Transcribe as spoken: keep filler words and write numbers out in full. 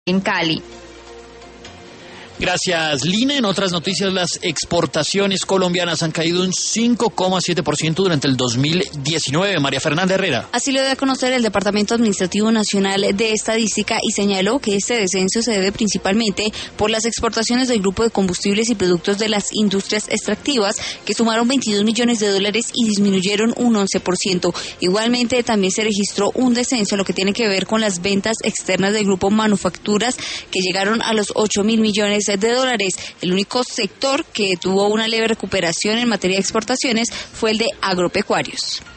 en Cali. Gracias, Lina. En otras noticias, las exportaciones colombianas han caído un cinco coma siete por ciento durante el dos mil diecinueve. María Fernanda Herrera. Así lo dio a conocer el Departamento Administrativo Nacional de Estadística y señaló que este descenso se debe principalmente por las exportaciones del grupo de combustibles y productos de las industrias extractivas, que sumaron veintidós millones de dólares y disminuyeron un once por ciento. Igualmente, también se registró un descenso en lo que tiene que ver con las ventas externas del grupo Manufacturas, que llegaron a los ocho mil millones de dólares. El único sector que tuvo una leve recuperación en materia de exportaciones fue el de agropecuarios.